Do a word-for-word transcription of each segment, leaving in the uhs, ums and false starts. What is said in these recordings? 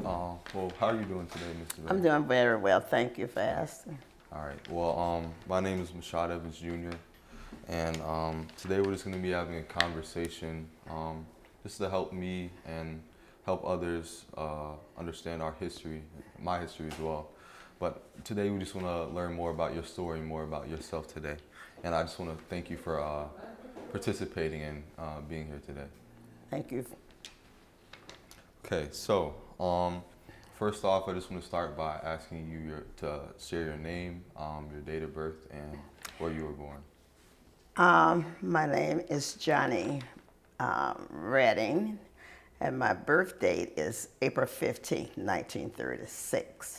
Uh, well, how are you doing today, mister I'm Bell? doing very well. Thank you for asking. All right. Well, um, my name is Mashad Evans Junior and um, today we're just going to be having a conversation, um, just to help me and help others uh, understand our history, my history as well. But today we just want to learn more about your story, more about yourself today, and I just want to thank you for uh, participating and uh, being here today. Thank you. Okay, so um, first off, I just want to start by asking you your, to share your name, um, your date of birth, and where you were born. Um, my name is Johnny um, Redding, and my birth date is April fifteenth, nineteen thirty-six.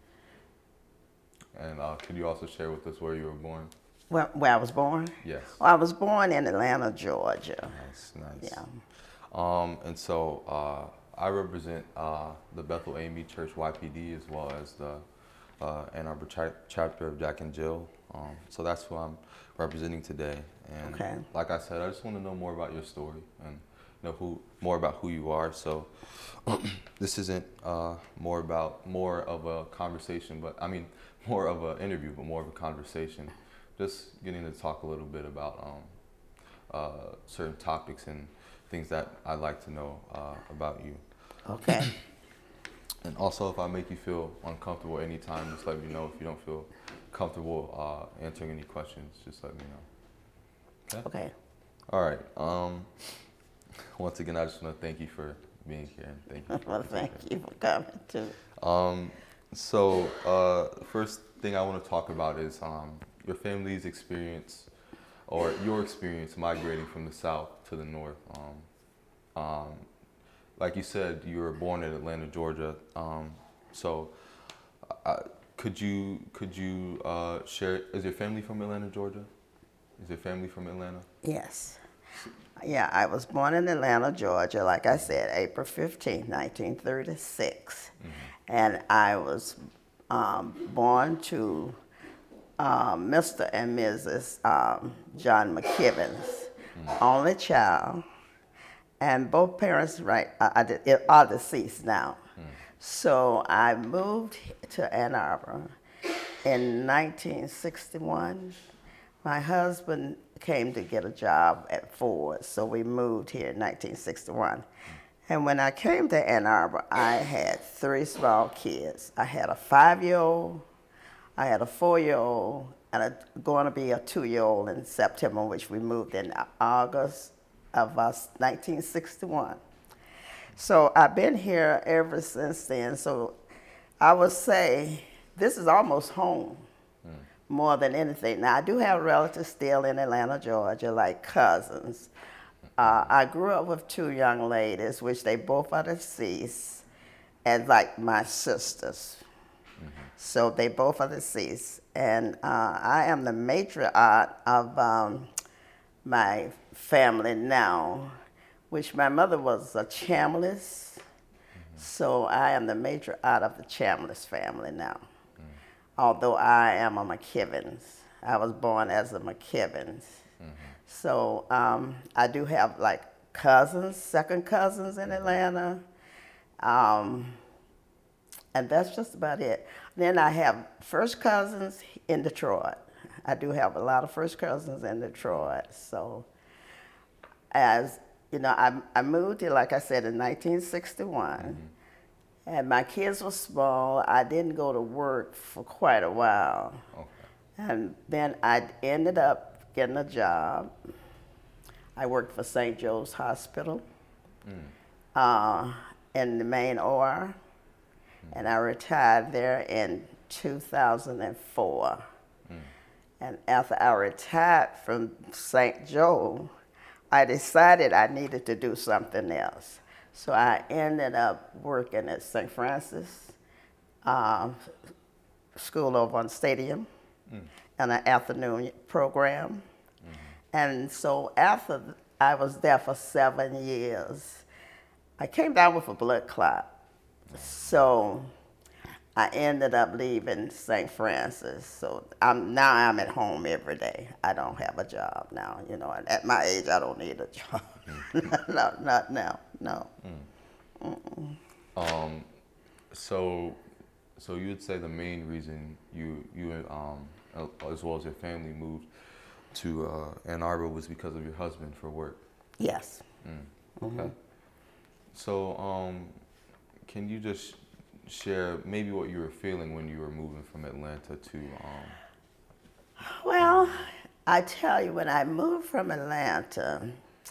And uh, could you also share with us where you were born? Where, where I was born? Yes. Well, I was born in Atlanta, Georgia. Nice, nice. Yeah. Um, and so uh, I represent uh, the Bethel A M E Church Y P D as well as the uh, Ann Arbor cha- chapter of Jack and Jill. Um, so that's who I'm representing today. And Okay. like I said, I just want to know more about your story and know who more about who you are. So this isn't uh, more about more of a conversation, but I mean more of an interview, but more of a conversation. Just getting to talk a little bit about um, uh, certain topics and things that I'd like to know uh, about you. Okay. And also, if I make you feel uncomfortable anytime, just let me know. If you don't feel comfortable uh, answering any questions, just let me know. Okay? Okay. All right. Um, once again, I just want to thank you for being here and thank you for Well, thank participating. you for coming too. Um, so, uh, first thing I want to talk about is um, your family's experience or your experience migrating from the south to the north. Um, um, like you said, you were born in Atlanta, Georgia. Um, so, uh, could you could you uh, share? Is your family from Atlanta, Georgia? Is your family from Atlanta? Yes. Yeah, I was born in Atlanta, Georgia, like I said, April fifteenth, nineteen thirty-six. And I was um, born to um, mister and missus Um, John McKibbins, only child. And both parents, right, are, are are deceased now. So I moved to Ann Arbor in nineteen sixty-one. My husband came to get a job at Ford, so we moved here in nineteen sixty-one. And when I came to Ann Arbor, I had three small kids. I had a five-year-old, I had a four-year-old, and a, going to be a two-year-old in September, which we moved in August of uh, nineteen sixty-one. So I've been here ever since then. So I would say this is almost home more than anything. Now, I do have relatives still in Atlanta, Georgia, like cousins. Uh, I grew up with two young ladies, which they both are deceased, and like my sisters. So they both are deceased. And uh, I am the matriarch of um, my family now, which my mother was a Chambliss. So I am the matriarch of the Chambliss family now. Although I am a McKibbins. I was born as a McKibbins. So um, I do have like cousins, second cousins in Atlanta. Um, and that's just about it. Then I have first cousins in Detroit. I do have a lot of first cousins in Detroit. So as you know, I, I moved here, like I said, in nineteen sixty-one. And my kids were small. I didn't go to work for quite a while. Okay. And then I ended up getting a job. I worked for Saint Joe's Hospital uh, in the main O R. And I retired there in two thousand four. And after I retired from Saint Joe, I decided I needed to do something else. So I ended up working at Saint Francis um, School over on Stadium in an afternoon program. And so after I was there for seven years, I came down with a blood clot. So I ended up leaving Saint Francis. So I'm now I'm at home every day. I don't have a job now. You know, and at my age, I don't need a job. no, not now. No. Um, So, so you would say the main reason you you and um uh, as well as your family moved to uh, Ann Arbor was because of your husband for work. Yes. Mm. Okay. So, um, can you just share maybe what you were feeling when you were moving from Atlanta to um? Well, I tell you, when I moved from Atlanta,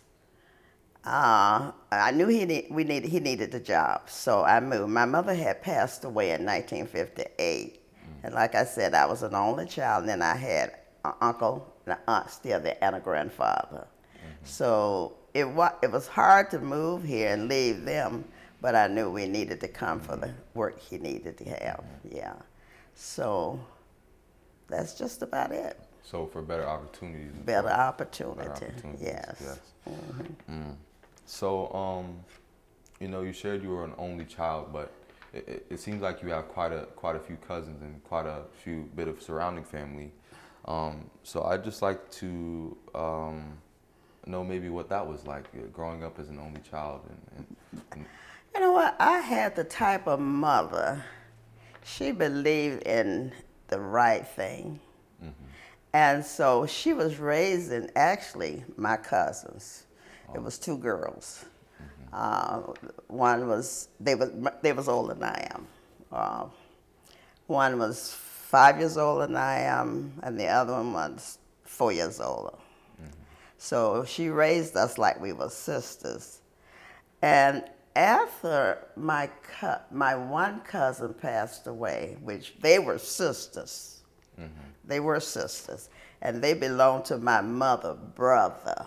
uh, I knew he need, we needed he needed a job, so I moved. My mother had passed away in nineteen fifty-eight, and like I said, I was an only child. And then I had an uncle and an aunt still there, and a grandfather. So it was it was hard to move here and leave them, but I knew we needed to come for the work he needed to have. Yeah, so that's just about it. So for better opportunities. and Better for- opportunity. Better opportunities. Yes. Yes. Mm. So, um, you know, you shared you were an only child, but it, it, it seems like you have quite a quite a few cousins and quite a few bit of surrounding family. Um, so I'd just like to um, know maybe what that was like, uh, growing up as an only child. And, and, and You know what? I had the type of mother. She believed in the right thing. And so she was raising actually my cousins. It was two girls. Uh, one was they was they was older than I am. Uh, one was five years older than I am, and the other one was four years older. So she raised us like we were sisters. And after my co- my one cousin passed away, which they were sisters. They were sisters, and they belonged to my mother brother.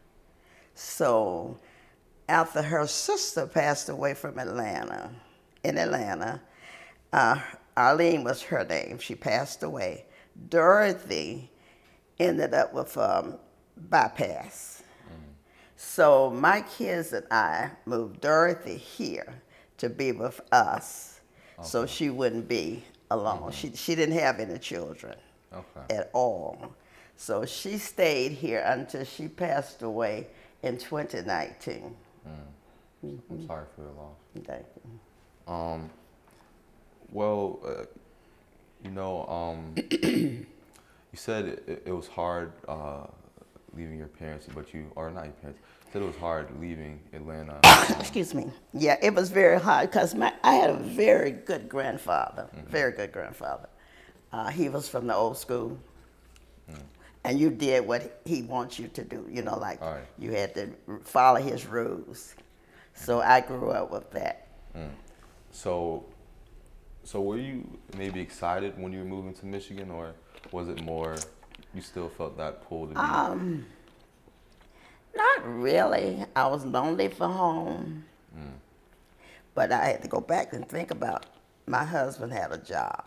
So after her sister passed away from Atlanta, in Atlanta, uh, Arlene was her name. She passed away. Dorothy ended up with um, bypass. So my kids and I moved Dorothy here to be with us, so Okay. she wouldn't be alone. She she didn't have any children okay. at all. So she stayed here until she passed away in twenty nineteen. I'm sorry for your loss. Thank you. Um, well, uh, you know, um, you said it, it was hard uh, leaving your parents, but you, or not your parents, you said it was hard leaving Atlanta. Um, Excuse me. Yeah, it was very hard because my I had a very good grandfather, very good grandfather. Uh, he was from the old school, and you did what he wants you to do. You know, like All right. you had to follow his rules. So I grew up with that. So, so were you maybe excited when you were moving to Michigan, or was it more you still felt that pull to be? Um, not really. I was lonely for home, but I had to go back and think about my husband had a job,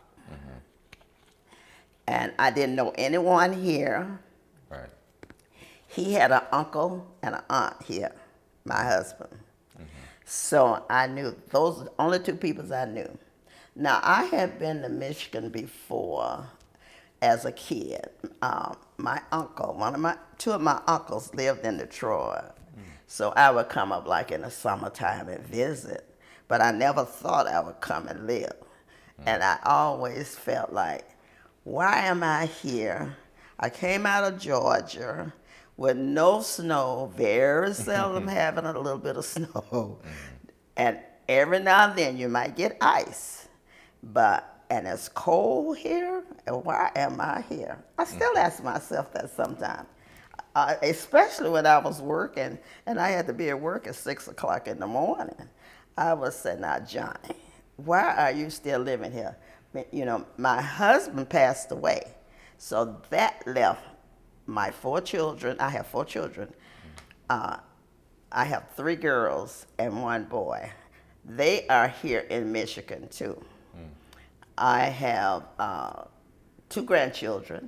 and I didn't know anyone here. Right. He had an uncle and an aunt here, my husband. So I knew those are the only two people I knew. Now I had been to Michigan before as a kid. Um, my uncle, one of my two of my uncles lived in Detroit. So I would come up like in the summertime and visit. But I never thought I would come and live. And I always felt like, why am I here? I came out of Georgia with no snow, very seldom having a little bit of snow. And every now and then you might get ice. But, and it's cold here, and why am I here? I still ask myself that sometimes. Uh, especially when I was working, and I had to be at work at six o'clock in the morning. I would say, now, Johnny, why are you still living here? You know, my husband passed away, so that left my four children. I have four children. Uh, I have three girls and one boy. They are here in Michigan, too. I have uh, two grandchildren.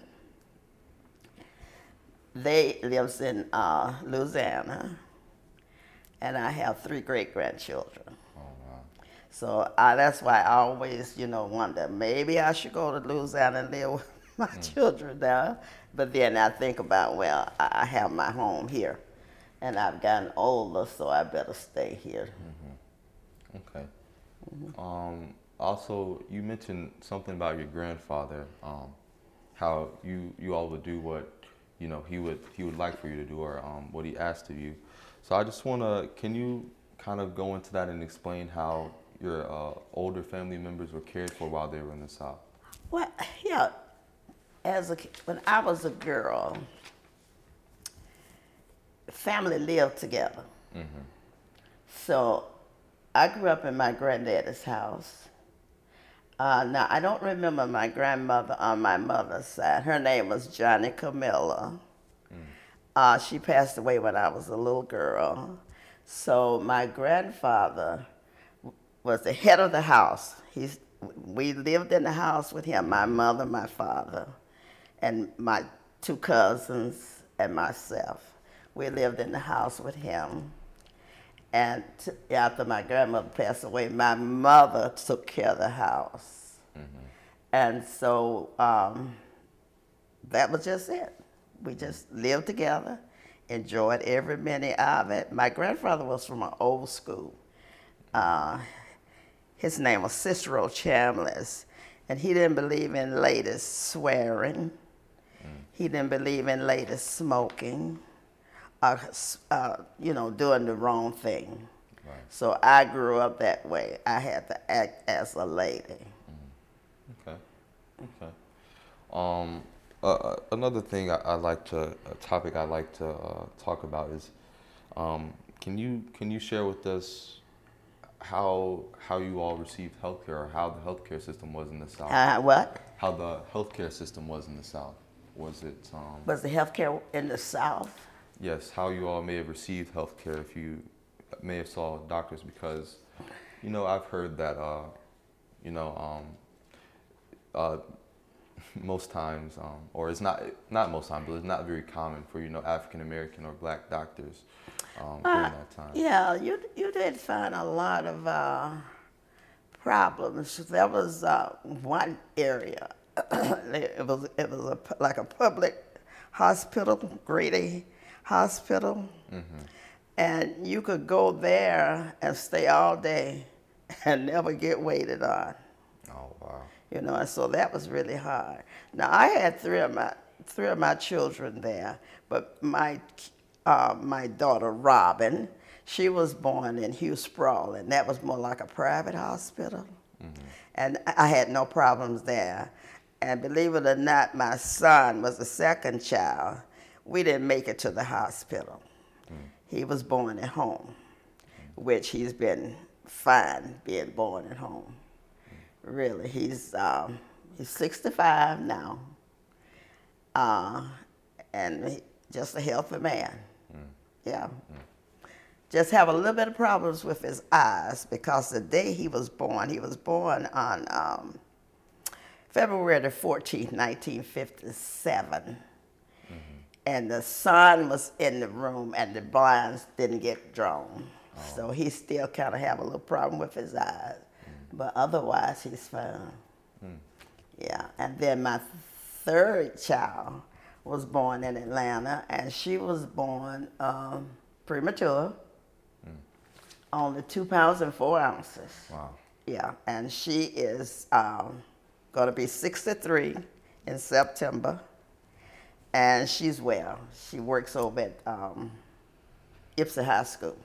They lives in uh, Louisiana, and I have three great grandchildren. Oh wow. So uh, that's why I always, you know, wonder maybe I should go to Louisiana and live with my children there. But then I think about, well, I I have my home here, and I've gotten older, so I better stay here. Okay. Um, Also, you mentioned something about your grandfather, um, how you you all would do what you know he would he would like for you to do, or um, what he asked of you. So I just wanna, can you kind of go into that and explain how your uh, older family members were cared for while they were in the South? Well, yeah, as a, when I was a girl, family lived together. So I grew up in my granddaddy's house. Uh, now, I don't remember my grandmother on my mother's side. Her name was Johnny Camilla. Uh, she passed away when I was a little girl. So my grandfather was the head of the house. He's, we lived in the house with him, my mother, my father, and my two cousins and myself. We lived in the house with him. And t- after my grandmother passed away, my mother took care of the house. And so um, that was just it. We just lived together, enjoyed every minute of it. My grandfather was from an old school. Uh, his name was Cicero Chambliss, and he didn't believe in ladies swearing. He didn't believe in ladies smoking, or, uh, you know, doing the wrong thing. Right. So I grew up that way. I had to act as a lady. Okay. Okay. Um, uh, uh, another thing I, I like to, a topic I like to uh, talk about is, um, can you can you share with us how how you all received healthcare, or how the healthcare system was in the South? Uh, what? How the healthcare system was in the South? Was it um, Was the healthcare in the South? yes? How you all may have received healthcare, if you may have saw doctors, because you know I've heard that uh, you know um, uh, most times, um, or it's not not most times, but it's not very common for you know African American or black doctors um, during Uh, that time. yeah, you you did find a lot of uh, problems. There was uh, one area. it was it was a, pu- like a public hospital, Grady Hospital, and you could go there and stay all day and never get waited on. Oh wow. You know, and so that was really hard. Now I had three of my three of my children there, but my uh, my daughter Robin, she was born in Hugh Sprawl, and that was more like a private hospital, and I had no problems there. And believe it or not, my son was the second child. We didn't make it to the hospital. He was born at home, which he's been fine being born at home. Really, he's um, he's sixty-five now, uh, and he, just a healthy man. Yeah, just have a little bit of problems with his eyes because the day he was born, he was born on um, February the fourteenth, nineteen fifty-seven, and the sun was in the room and the blinds didn't get drawn, so he still kind of have a little problem with his eyes. But otherwise, he's fine. Yeah, and then my third child was born in Atlanta, and she was born um, premature, only two pounds and four ounces. Wow. Yeah, and she is um, going to be sixty-three in September, and she's well. She works over at um, Ipsy High School.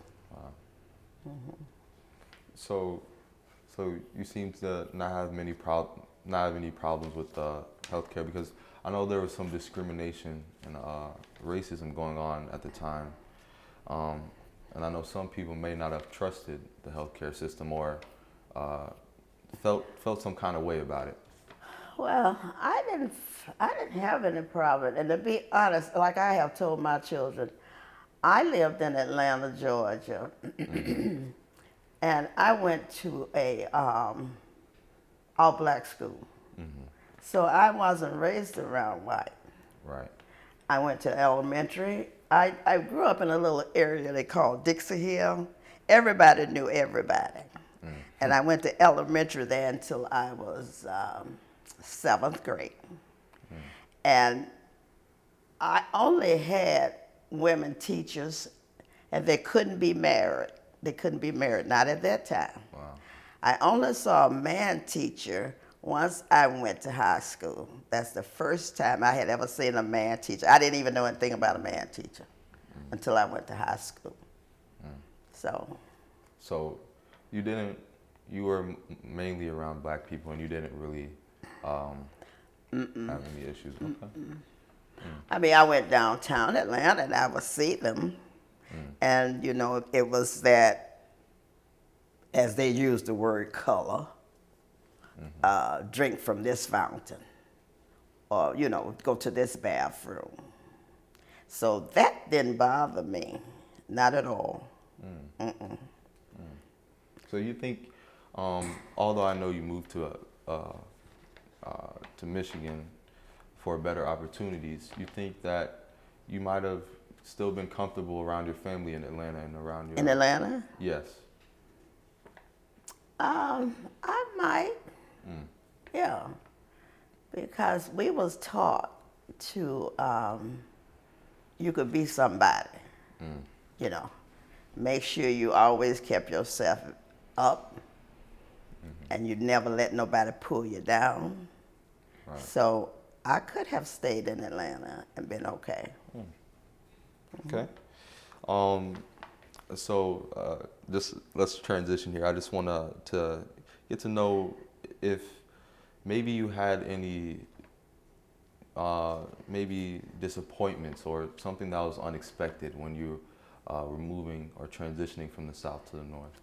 So, so you seem to not have many prob- not have any problems with uh, healthcare, because I know there was some discrimination and uh, racism going on at the time, um, and I know some people may not have trusted the healthcare system, or uh, felt felt some kind of way about it. Well, I didn't, I didn't have any problem. And to be honest, like I have told my children, I lived in Atlanta, Georgia, and I went to a um, all-black school. So I wasn't raised around white. Right. I went to elementary. I, I grew up in a little area they called Dixie Hill. Everybody knew everybody. And I went to elementary there until I was um, seventh grade. And I only had women teachers, and they couldn't be married. They couldn't be married, not at that time. Wow. I only saw a man teacher once I went to high school. That's the first time I had ever seen a man teacher. I didn't even know anything about a man teacher mm. until I went to high school. Mm. So. So, you didn't. You were mainly around black people, and you didn't really um, have any issues. Okay. Mm. I mean, I went downtown Atlanta, and I would see them, mm. and you know, it was that, as they use the word color, mm-hmm. uh, drink from this fountain, or, you know, go to this bathroom. So that didn't bother me, not at all. Mm. Mm-mm. Mm. So you think, um, although I know you moved to, a, uh, uh, to Michigan for better opportunities, you think that you might have still been comfortable around your family in Atlanta and around your... In Atlanta? Yes. Um, I might. Mm. Yeah. Because we was taught to, um, you could be somebody, mm. you know. Make sure you always kept yourself up, mm-hmm. and you never let nobody pull you down. Right. So I could have stayed in Atlanta and been okay. Mm. Okay. Um, so uh, just let's transition here. I just want to to get to know if maybe you had any uh, maybe disappointments or something that was unexpected when you uh, were moving or transitioning from the South to the North.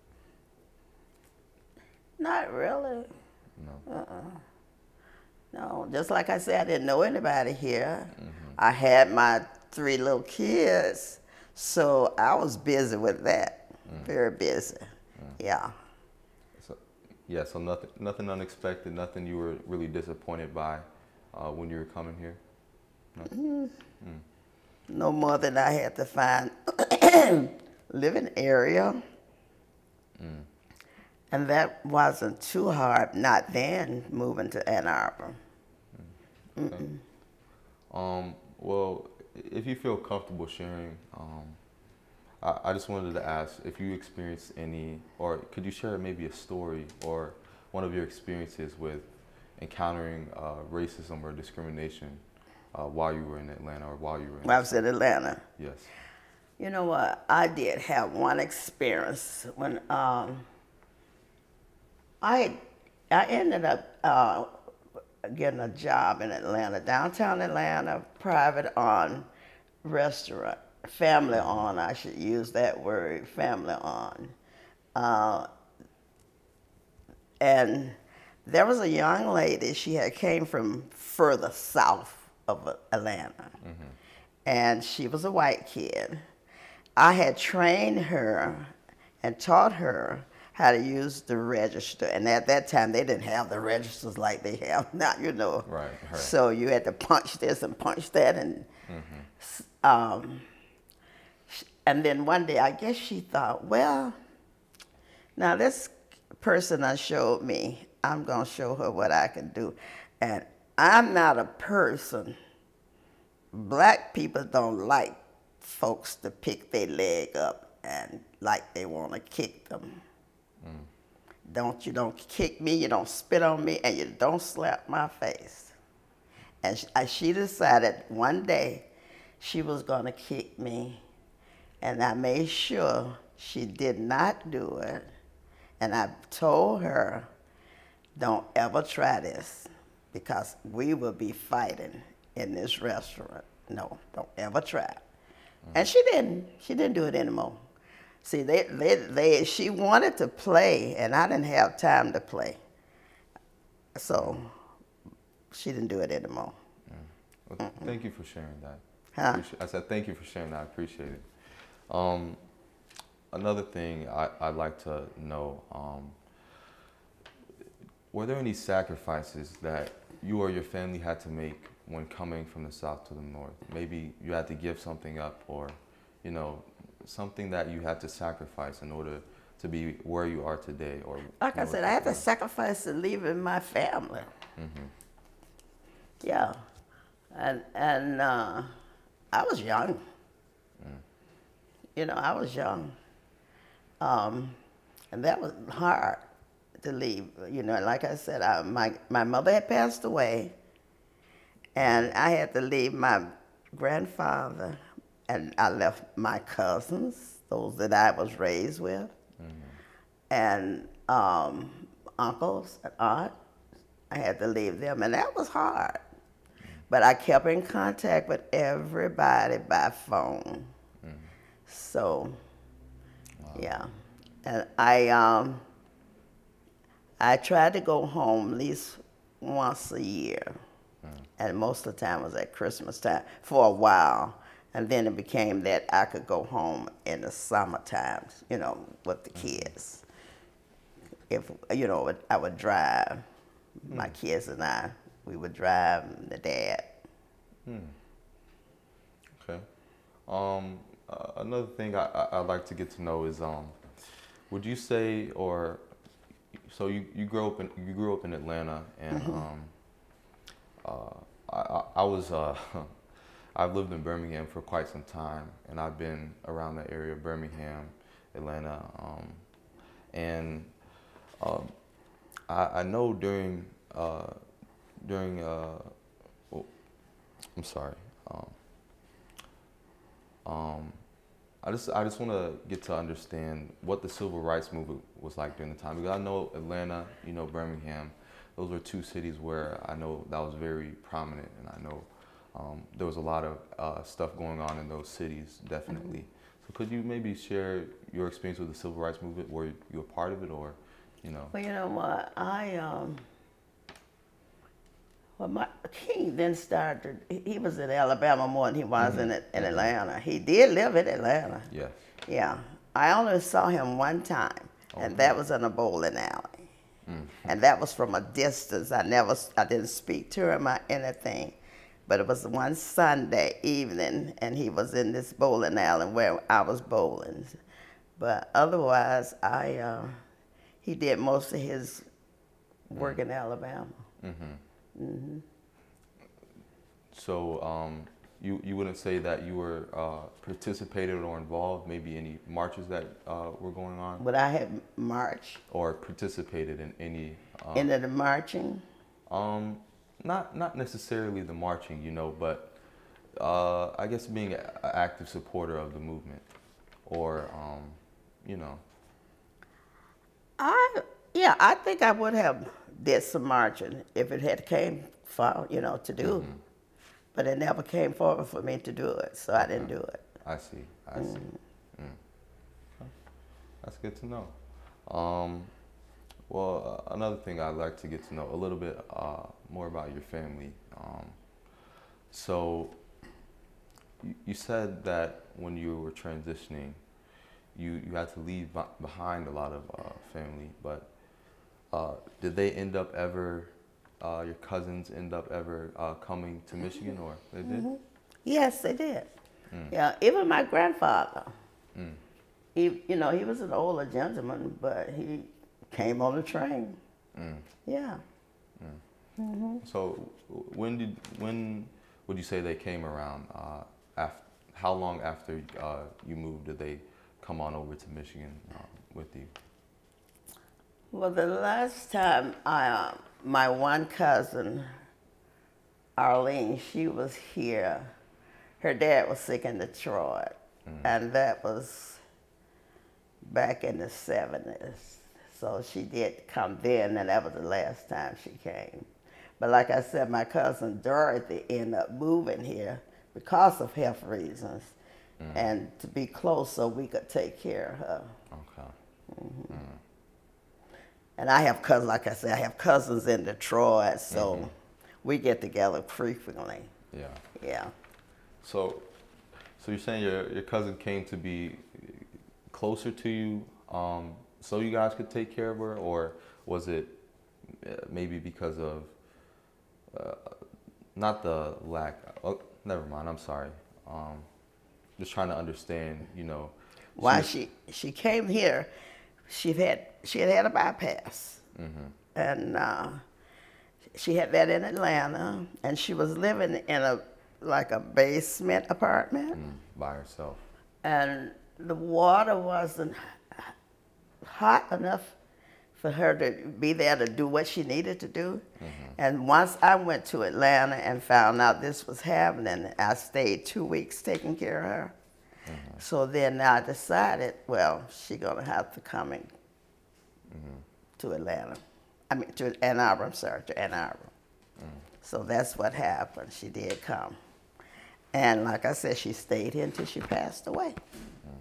Not really. No. Uh-uh. No, just like I said, I didn't know anybody here. Mm-hmm. I had my three little kids, so I was busy with that. Mm. Very busy. Mm. Yeah. So, yeah. So nothing, nothing unexpected. Nothing you were really disappointed by uh, when you were coming here. No. Mm. Mm. No more than I had to find living area. Mm. And that wasn't too hard, not then, moving to Ann Arbor. Okay. Um, well, if you feel comfortable sharing, um, I, I just wanted to ask if you experienced any, or could you share maybe a story or one of your experiences with encountering uh, racism or discrimination uh, while you were in Atlanta or while you were in... When I was in Atlanta? Yes. You know what? I did have one experience when... Um, I I ended up uh, getting a job in Atlanta, downtown Atlanta, private owned restaurant, family owned. I should use that word, family owned. Uh, and there was a young lady. She had came from further south of Atlanta, mm-hmm. and she was a white kid. I had trained her and taught her how to use the register. And at that time, they didn't have the registers like they have now, you know. Right, right. So you had to punch this and punch that. And mm-hmm. um, and then one day, I guess she thought, well, now this person that showed me, I'm going to show her what I can do. And I'm not a person. Black people don't like folks to pick their leg up and like they want to kick them. Mm. Don't you don't kick me, you don't spit on me, and you don't slap my face. And she, she decided one day she was going to kick me, and I made sure she did not do it. And I told her, don't ever try this, because we will be fighting in this restaurant. No, don't ever try it. Mm. And she didn't. She didn't do it anymore. See, they, they, they, she wanted to play, and I didn't have time to play. So she didn't do it anymore. Mm. Well, thank you for sharing that. Huh? I said thank you for sharing that. I appreciate it. Um, another thing I, I'd like to know, um, were there any sacrifices that you or your family had to make when coming from the South to the North? Maybe you had to give something up, or, you know, something that you had to sacrifice in order to be where you are today, or like I said, I had to sacrifice to leaving my family. Mm-hmm. Yeah, and and uh, I was young. Mm. You know, I was young, um, and that was hard. to leave. You know, like I said, I, my my mother had passed away, and I had to leave my grandfather, and I left my cousins, those that I was raised with, and um, uncles and aunts. I had to leave them, and that was hard. But I kept in contact with everybody by phone. So, yeah, and I um, I tried to go home at least once a year, and most of the time was at Christmas time for a while, and then it became that I could go home in the summertime, you know, with the kids. If you know, I would drive. My kids and I, we would drive. The dad. Hmm. Okay. Um, uh, another thing I, I, I'd like to get to know is, um, would you say, or so you, you grew up in you grew up in Atlanta, and Mm-hmm. um, uh, I, I, I was uh, I've lived in Birmingham for quite some time, and I've been around the area of Birmingham, Atlanta, um, and um, I, I know during uh, during uh, oh, I'm sorry. Um, um, I just I just want to get to understand what the civil rights movement was like during the time, because I know Atlanta, you know, Birmingham, those were two cities where I know that was very prominent, and I know um, there was a lot of uh, stuff going on in those cities, definitely. So could you maybe share your experience with the civil rights movement? Were you a part of it, or, you know? Well, you know what? I um. Well, my King then started. He he was in Alabama more than he was in it in Atlanta. He did live in Atlanta. Yes. Yeah, I only saw him one time, and Okay. that was in a bowling alley, and that was from a distance. I never, I didn't speak to him or anything, but it was one Sunday evening, and he was in this bowling alley where I was bowling. But otherwise, I uh, he did most of his work in Alabama. So um, you you wouldn't say that you were uh, participated or involved, maybe any marches that uh, were going on, But I had marched or participated in any uh, into the marching. um, not not necessarily the marching, you know, but uh, I guess being an active supporter of the movement, or um, you know. I yeah, I think I would have did some marching if it had came for you know to do, but it never came forward for me to do it, so I didn't do it. I see. I see. Mm. That's good to know. Um, well, uh, another thing I'd like to get to know a little bit uh, more about your family. Um, so, you, you said that when you were transitioning, you, you had to leave b- behind a lot of uh, family, but uh, did they end up ever, uh, your cousins end up ever uh, coming to Michigan, or they did? Yes, they did. Yeah, even my grandfather. Mm. He, you know, he was an older gentleman, but he came on the train. Mm. Yeah. So when did when would you say they came around? Uh, after, how long after uh, you moved did they come on over to Michigan uh, with you? Well, the last time I, uh, my one cousin, Arlene, she was here. Her dad was sick in Detroit, and that was back in the seventies. So she did come then, and that was the last time she came. But like I said, my cousin Dorothy ended up moving here because of health reasons, and to be close so we could take care of her. Okay. And I have cousins, like I said, I have cousins in Detroit, so we get together frequently. Yeah. Yeah. So, so you're saying your your cousin came to be closer to you, um, so you guys could take care of her, or was it uh, maybe because of uh, not the lack? Oh, never mind. I'm sorry. Um, just trying to understand. You know. Why was- she she came here, she had she had had a bypass, and uh, she had that in Atlanta, and she was living in a like a basement apartment, mm, by herself. and the water wasn't hot enough for her to be there to do what she needed to do. Mm-hmm. And once I went to Atlanta and found out this was happening, I stayed two weeks taking care of her. Mm-hmm. So then I decided, well, she's gonna have to come in mm-hmm. to Atlanta. I mean, to Ann Arbor, I'm sorry, to Ann Arbor. Mm-hmm. So that's what happened. She did come. And like I said, she stayed here until she passed away. Mm-hmm.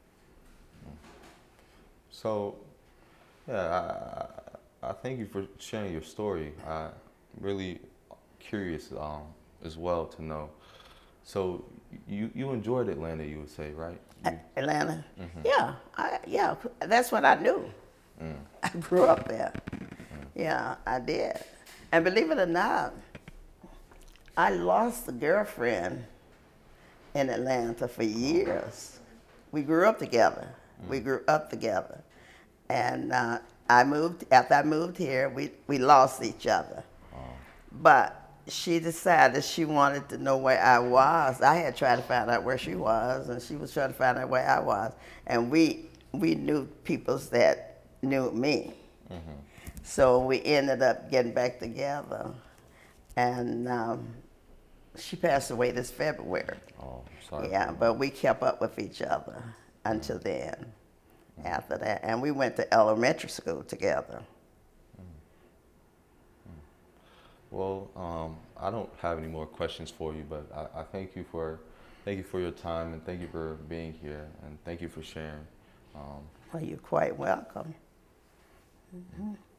So, yeah, I, I thank you for sharing your story. I'm really curious um, as well to know. So you, you enjoyed Atlanta, you would say, right? You, Atlanta? Mm-hmm. Yeah, I, yeah, that's what I knew. Mm. I grew up there. Mm. Yeah, I did. And believe it or not, I lost a girlfriend in Atlanta for years. We grew up together. Mm. We grew up together. And uh, I moved, after I moved here, we, we lost each other. Oh. But she decided she wanted to know where I was. I had tried to find out where she was, and she was trying to find out where I was. And we we knew people that knew me. Mm-hmm. So we ended up getting back together. And um, she passed away this February. Oh, sorry. Yeah, but we kept up with each other until mm-hmm. then, mm-hmm. after that. And we went to elementary school together. Well, um, I don't have any more questions for you, but I, I thank you for thank you for your time, and thank you for being here, and thank you for sharing. Um, well, you're quite welcome. Mm-hmm.